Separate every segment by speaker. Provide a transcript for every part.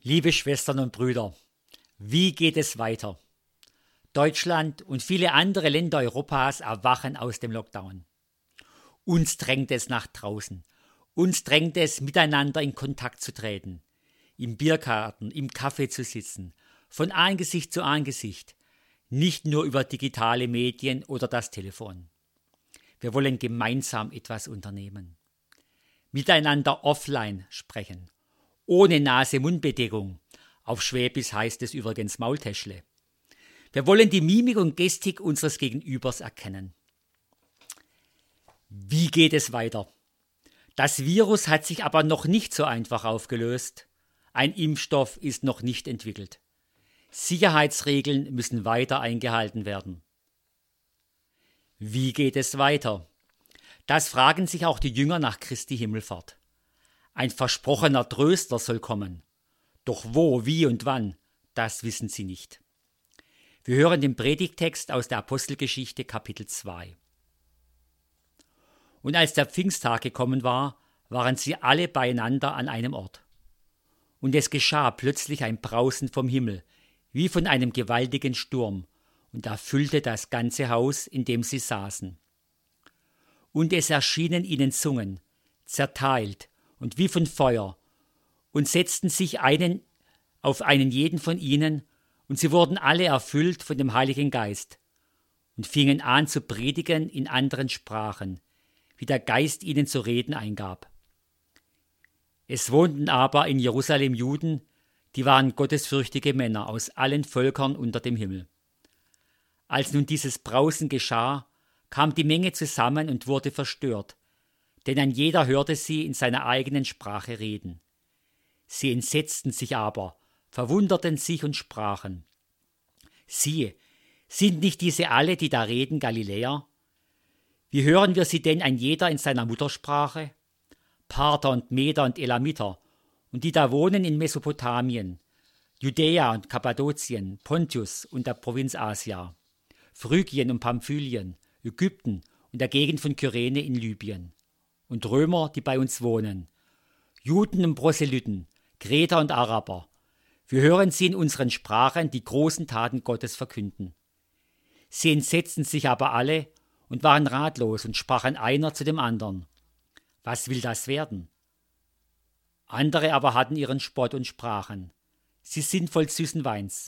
Speaker 1: Liebe Schwestern und Brüder, wie geht es weiter? Deutschland und viele andere Länder Europas erwachen aus dem Lockdown. Uns drängt es nach draußen. Uns drängt es, miteinander in Kontakt zu treten, im Biergarten, im Café zu sitzen, von Angesicht zu Angesicht, nicht nur über digitale Medien oder das Telefon. Wir wollen gemeinsam etwas unternehmen. Miteinander offline sprechen, ohne Nase-Mund-Bedeckung. Auf Schwäbisch heißt es übrigens Maultäschle. Wir wollen die Mimik und Gestik unseres Gegenübers erkennen. Wie geht es weiter? Das Virus hat sich aber noch nicht so einfach aufgelöst. Ein Impfstoff ist noch nicht entwickelt. Sicherheitsregeln müssen weiter eingehalten werden. Wie geht es weiter? Das fragen sich auch die Jünger nach Christi Himmelfahrt. Ein versprochener Tröster soll kommen. Doch wo, wie und wann, das wissen sie nicht. Wir hören den Predigttext aus der Apostelgeschichte Kapitel 2. Und als der Pfingsttag gekommen war, waren sie alle beieinander an einem Ort. Und es geschah plötzlich ein Brausen vom Himmel, wie von einem gewaltigen Sturm, und erfüllte das ganze Haus, in dem sie saßen. Und es erschienen ihnen Zungen, zerteilt und wie von Feuer, und setzten sich auf einen jeden von ihnen, und sie wurden alle erfüllt von dem Heiligen Geist und fingen an zu predigen in anderen Sprachen, wie der Geist ihnen zu reden eingab. Es wohnten aber in Jerusalem Juden, die waren gottesfürchtige Männer aus allen Völkern unter dem Himmel. Als nun dieses Brausen geschah, kam die Menge zusammen und wurde verstört, denn ein jeder hörte sie in seiner eigenen Sprache reden. Sie entsetzten sich aber, verwunderten sich und sprachen: Siehe, sind nicht diese alle, die da reden, Galiläer? Wie hören wir sie denn ein jeder in seiner Muttersprache? Parther und Meder und Elamiter, und die da wohnen in Mesopotamien, Judäa und Kappadokien, Pontus und der Provinz Asia, Phrygien und Pamphylien, Ägypten und der Gegend von Kyrene in Libyen, und Römer, die bei uns wohnen, Juden und Proselyten, Kreter und Araber. Wir hören sie in unseren Sprachen die großen Taten Gottes verkünden. Sie entsetzten sich aber alle und waren ratlos und sprachen einer zu dem anderen: Was will das werden? Andere aber hatten ihren Spott und sprachen: Sie sind voll süßen Weins.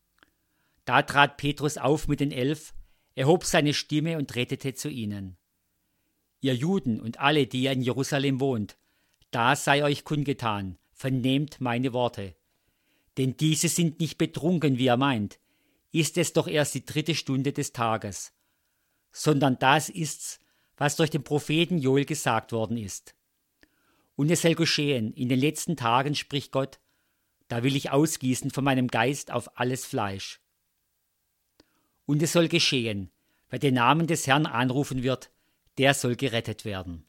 Speaker 1: Da trat Petrus auf mit den 11, erhob seine Stimme und redete zu ihnen: Ihr Juden und alle, die ihr in Jerusalem wohnt, da sei euch kundgetan, vernehmt meine Worte. Denn diese sind nicht betrunken, wie ihr meint, ist es doch erst die 3. Stunde des Tages, sondern das ist's, was durch den Propheten Joel gesagt worden ist. Und es soll geschehen, in den letzten Tagen, spricht Gott, da will ich ausgießen von meinem Geist auf alles Fleisch. Und es soll geschehen, wer den Namen des Herrn anrufen wird, der soll gerettet werden.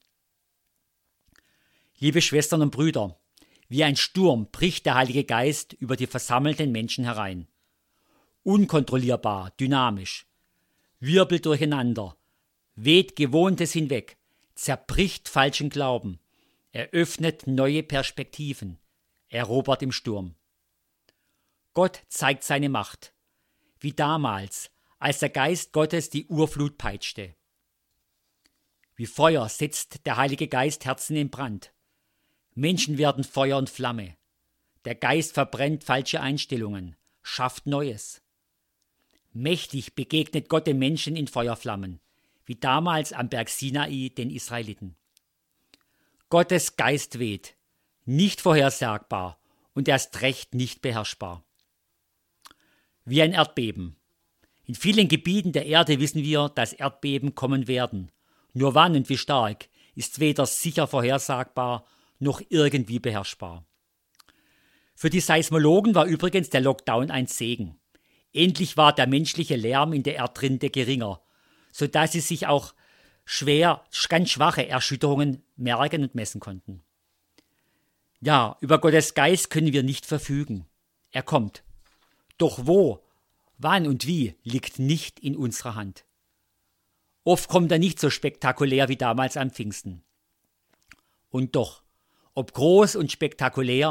Speaker 1: Liebe Schwestern und Brüder, wie ein Sturm bricht der Heilige Geist über die versammelten Menschen herein. Unkontrollierbar, dynamisch, wirbelt durcheinander, weht Gewohntes hinweg, zerbricht falschen Glauben, eröffnet neue Perspektiven, erobert im Sturm. Gott zeigt seine Macht, wie damals, als der Geist Gottes die Urflut peitschte. Wie Feuer setzt der Heilige Geist Herzen in Brand. Menschen werden Feuer und Flamme. Der Geist verbrennt falsche Einstellungen, schafft Neues. Mächtig begegnet Gott den Menschen in Feuerflammen, wie damals am Berg Sinai den Israeliten. Gottes Geist weht, nicht vorhersagbar und erst recht nicht beherrschbar. Wie ein Erdbeben. In vielen Gebieten der Erde wissen wir, dass Erdbeben kommen werden. Nur wann und wie stark ist weder sicher vorhersagbar noch irgendwie beherrschbar. Für die Seismologen war übrigens der Lockdown ein Segen. Endlich war der menschliche Lärm in der Erdrinde geringer, sodass sie sich auch ganz schwache Erschütterungen merken und messen konnten. Ja, über Gottes Geist können wir nicht verfügen. Er kommt. Doch wo, wann und wie liegt nicht in unserer Hand. Oft kommt er nicht so spektakulär wie damals am Pfingsten. Und doch, ob groß und spektakulär,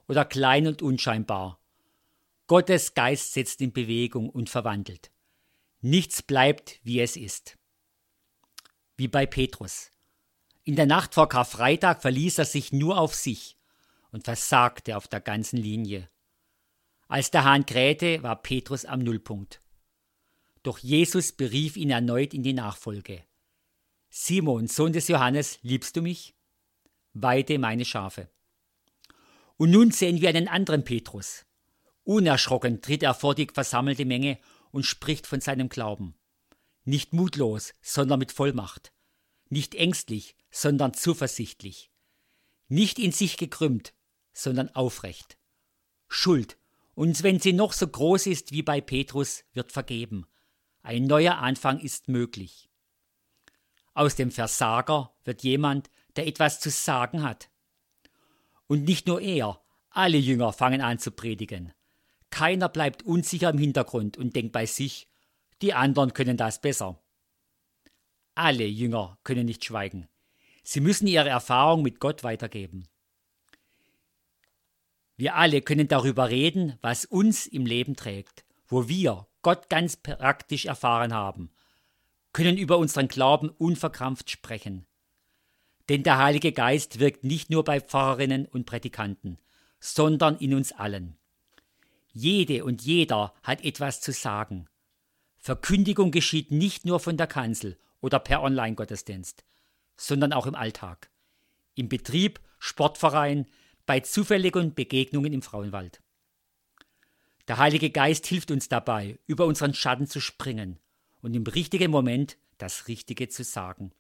Speaker 1: oder klein und unscheinbar. Gottes Geist setzt in Bewegung und verwandelt. Nichts bleibt, wie es ist. Wie bei Petrus. In der Nacht vor Karfreitag verließ er sich nur auf sich und versagte auf der ganzen Linie. Als der Hahn krähte, war Petrus am Nullpunkt. Doch Jesus berief ihn erneut in die Nachfolge. Simon, Sohn des Johannes, liebst du mich? Weide meine Schafe. Und nun sehen wir einen anderen Petrus. Unerschrocken tritt er vor die versammelte Menge und spricht von seinem Glauben. Nicht mutlos, sondern mit Vollmacht. Nicht ängstlich, sondern zuversichtlich. Nicht in sich gekrümmt, sondern aufrecht. Schuld, und wenn sie noch so groß ist wie bei Petrus, wird vergeben. Ein neuer Anfang ist möglich. Aus dem Versager wird jemand, der etwas zu sagen hat. Und nicht nur er, alle Jünger fangen an zu predigen. Keiner bleibt unsicher im Hintergrund und denkt bei sich, die anderen können das besser. Alle Jünger können nicht schweigen. Sie müssen ihre Erfahrung mit Gott weitergeben. Wir alle können darüber reden, was uns im Leben trägt, wo wir Gott ganz praktisch erfahren haben, können über unseren Glauben unverkrampft sprechen. Denn der Heilige Geist wirkt nicht nur bei Pfarrerinnen und Prädikanten, sondern in uns allen. Jede und jeder hat etwas zu sagen. Verkündigung geschieht nicht nur von der Kanzel oder per Online-Gottesdienst, sondern auch im Alltag, im Betrieb, Sportverein, bei zufälligen Begegnungen im Frauenwald. Der Heilige Geist hilft uns dabei, über unseren Schatten zu springen und im richtigen Moment das Richtige zu sagen.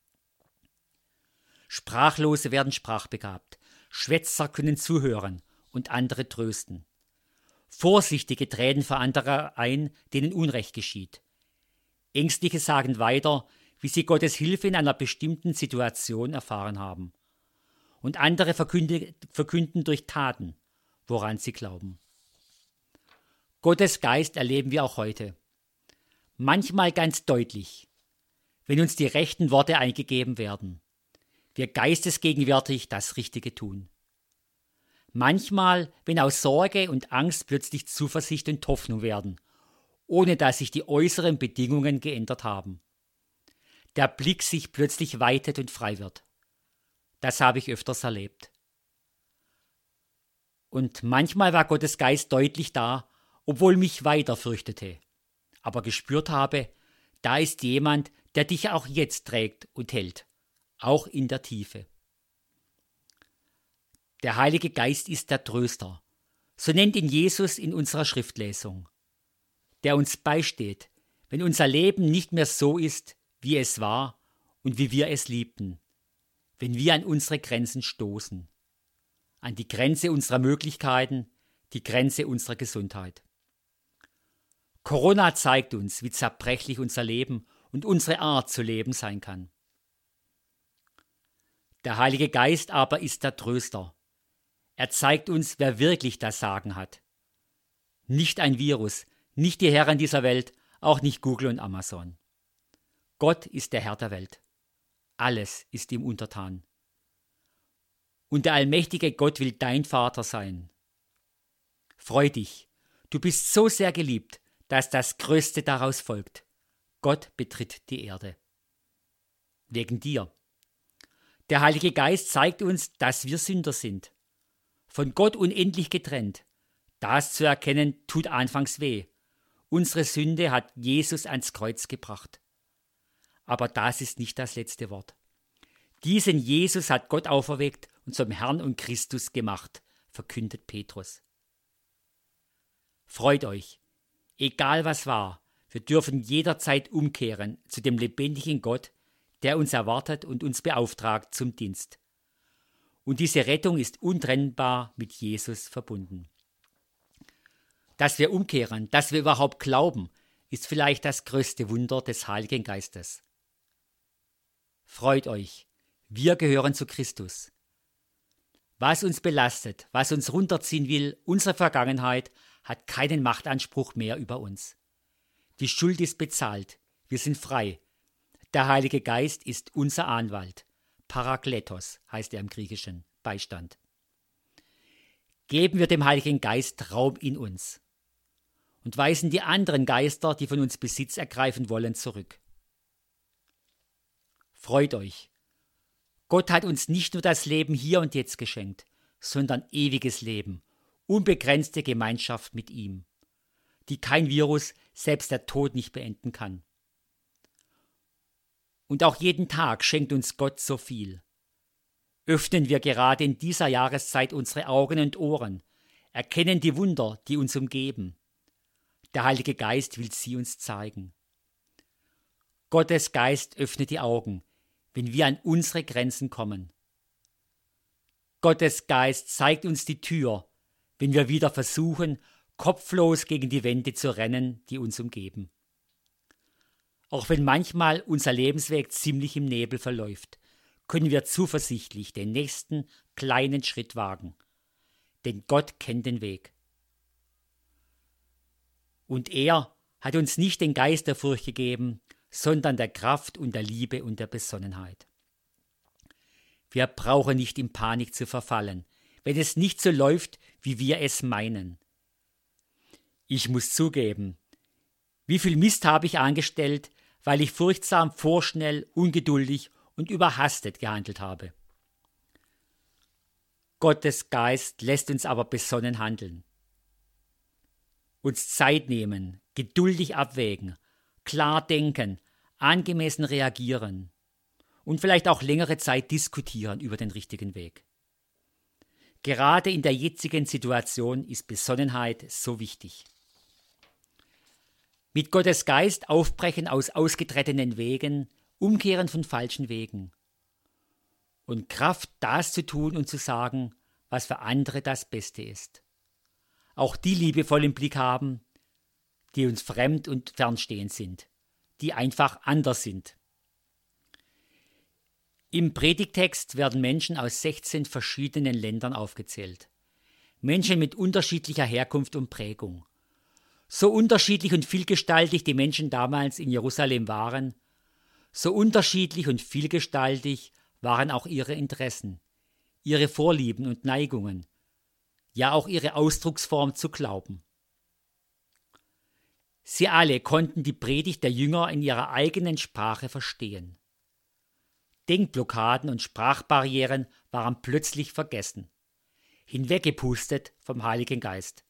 Speaker 1: Sprachlose werden sprachbegabt, Schwätzer können zuhören und andere trösten. Vorsichtige treten für andere ein, denen Unrecht geschieht. Ängstliche sagen weiter, wie sie Gottes Hilfe in einer bestimmten Situation erfahren haben. Und andere verkünden durch Taten, woran sie glauben. Gottes Geist erleben wir auch heute. Manchmal ganz deutlich, wenn uns die rechten Worte eingegeben werden. Wir geistesgegenwärtig das Richtige tun. Manchmal, wenn aus Sorge und Angst plötzlich Zuversicht und Hoffnung werden, ohne dass sich die äußeren Bedingungen geändert haben. Der Blick sich plötzlich weitet und frei wird. Das habe ich öfters erlebt. Und manchmal war Gottes Geist deutlich da, obwohl mich weiter fürchtete, aber gespürt habe, da ist jemand, der dich auch jetzt trägt und hält, auch in der Tiefe. Der Heilige Geist ist der Tröster, so nennt ihn Jesus in unserer Schriftlesung, der uns beisteht, wenn unser Leben nicht mehr so ist, wie es war und wie wir es liebten, wenn wir an unsere Grenzen stoßen, an die Grenze unserer Möglichkeiten, die Grenze unserer Gesundheit. Corona zeigt uns, wie zerbrechlich unser Leben und unsere Art zu leben sein kann. Der Heilige Geist aber ist der Tröster. Er zeigt uns, wer wirklich das Sagen hat. Nicht ein Virus, nicht die Herren dieser Welt, auch nicht Google und Amazon. Gott ist der Herr der Welt. Alles ist ihm untertan. Und der allmächtige Gott will dein Vater sein. Freu dich, du bist so sehr geliebt, dass das Größte daraus folgt. Gott betritt die Erde. Wegen dir. Der Heilige Geist zeigt uns, dass wir Sünder sind. Von Gott unendlich getrennt. Das zu erkennen, tut anfangs weh. Unsere Sünde hat Jesus ans Kreuz gebracht. Aber das ist nicht das letzte Wort. Diesen Jesus hat Gott auferweckt und zum Herrn und Christus gemacht, verkündet Petrus. Freut euch, egal was war, wir dürfen jederzeit umkehren zu dem lebendigen Gott, der uns erwartet und uns beauftragt zum Dienst. Und diese Rettung ist untrennbar mit Jesus verbunden. Dass wir umkehren, dass wir überhaupt glauben, ist vielleicht das größte Wunder des Heiligen Geistes. Freut euch, wir gehören zu Christus. Was uns belastet, was uns runterziehen will, unsere Vergangenheit, hat keinen Machtanspruch mehr über uns. Die Schuld ist bezahlt, wir sind frei. Der Heilige Geist ist unser Anwalt. Parakletos heißt er im Griechischen, Beistand. geben wir dem Heiligen Geist Raum in uns und weisen die anderen Geister, die von uns Besitz ergreifen wollen, zurück. Freut euch! Gott hat uns nicht nur das Leben hier und jetzt geschenkt, sondern ewiges Leben, unbegrenzte Gemeinschaft mit ihm, die kein Virus, selbst der Tod nicht beenden kann. Und auch jeden Tag schenkt uns Gott so viel. Öffnen wir gerade in dieser Jahreszeit unsere Augen und Ohren, erkennen die Wunder, die uns umgeben. Der Heilige Geist will sie uns zeigen. Gottes Geist öffnet die Augen, wenn wir an unsere Grenzen kommen. Gottes Geist zeigt uns die Tür, wenn wir wieder versuchen, kopflos gegen die Wände zu rennen, die uns umgeben. Auch wenn manchmal unser Lebensweg ziemlich im Nebel verläuft, können wir zuversichtlich den nächsten kleinen Schritt wagen. Denn Gott kennt den Weg. Und er hat uns nicht den Geist der Furcht gegeben, sondern der Kraft und der Liebe und der Besonnenheit. Wir brauchen nicht in Panik zu verfallen, wenn es nicht so läuft, wie wir es meinen. Ich muss zugeben, wie viel Mist habe ich angestellt, weil ich furchtsam, vorschnell, ungeduldig und überhastet gehandelt habe. Gottes Geist lässt uns aber besonnen handeln. Uns Zeit nehmen, geduldig abwägen, klar denken, angemessen reagieren und vielleicht auch längere Zeit diskutieren über den richtigen Weg. Gerade in der jetzigen Situation ist Besonnenheit so wichtig. Mit Gottes Geist aufbrechen aus ausgetretenen Wegen, umkehren von falschen Wegen. Und Kraft, das zu tun und zu sagen, was für andere das Beste ist. Auch die liebevoll im Blick haben, die uns fremd und fernstehend sind, die einfach anders sind. Im Predigtext werden Menschen aus 16 verschiedenen Ländern aufgezählt. Menschen mit unterschiedlicher Herkunft und Prägung. So unterschiedlich und vielgestaltig die Menschen damals in Jerusalem waren, so unterschiedlich und vielgestaltig waren auch ihre Interessen, ihre Vorlieben und Neigungen, ja auch ihre Ausdrucksform zu glauben. Sie alle konnten die Predigt der Jünger in ihrer eigenen Sprache verstehen. Denkblockaden und Sprachbarrieren waren plötzlich vergessen, hinweggepustet vom Heiligen Geist.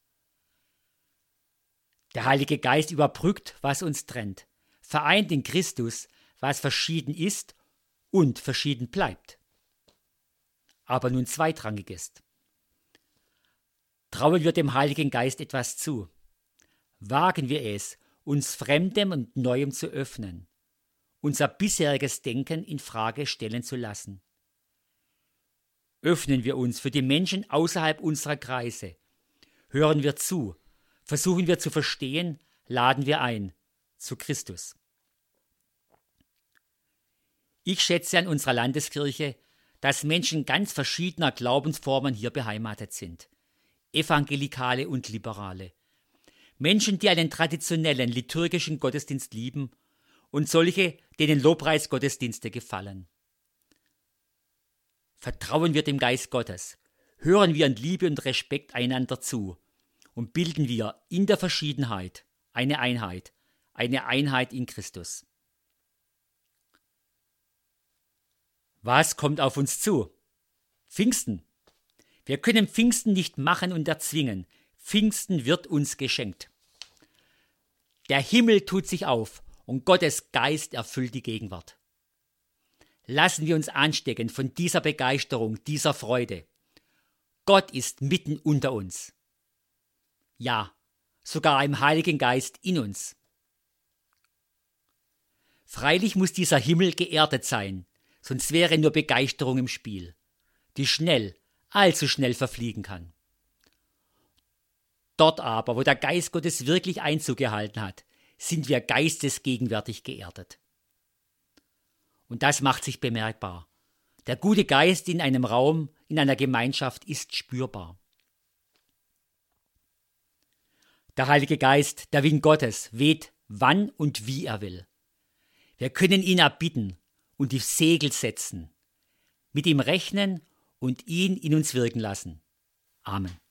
Speaker 1: Der Heilige Geist überbrückt, was uns trennt, vereint in Christus, was verschieden ist und verschieden bleibt, aber nun zweitrangig ist. Trauen wir dem Heiligen Geist etwas zu. Wagen wir es, uns Fremdem und Neuem zu öffnen, unser bisheriges Denken in Frage stellen zu lassen. Öffnen wir uns für die Menschen außerhalb unserer Kreise. Hören wir zu, versuchen wir zu verstehen, laden wir ein zu Christus. Ich schätze an unserer Landeskirche, dass Menschen ganz verschiedener Glaubensformen hier beheimatet sind. Evangelikale und Liberale. Menschen, die einen traditionellen liturgischen Gottesdienst lieben und solche, denen Lobpreisgottesdienste gefallen. Vertrauen wir dem Geist Gottes, hören wir in Liebe und Respekt einander zu und bilden wir in der Verschiedenheit eine Einheit in Christus. Was kommt auf uns zu? Pfingsten. Wir können Pfingsten nicht machen und erzwingen. Pfingsten wird uns geschenkt. Der Himmel tut sich auf und Gottes Geist erfüllt die Gegenwart. Lassen wir uns anstecken von dieser Begeisterung, dieser Freude. Gott ist mitten unter uns. Ja, sogar im Heiligen Geist in uns. Freilich muss dieser Himmel geerdet sein, sonst wäre nur Begeisterung im Spiel, die schnell, allzu schnell verfliegen kann. Dort aber, wo der Geist Gottes wirklich Einzug gehalten hat, sind wir geistesgegenwärtig geerdet. Und das macht sich bemerkbar. Der gute Geist in einem Raum, in einer Gemeinschaft ist spürbar. Der Heilige Geist, der Wind Gottes, weht, wann und wie er will. Wir können ihn erbitten und die Segel setzen, mit ihm rechnen und ihn in uns wirken lassen. Amen.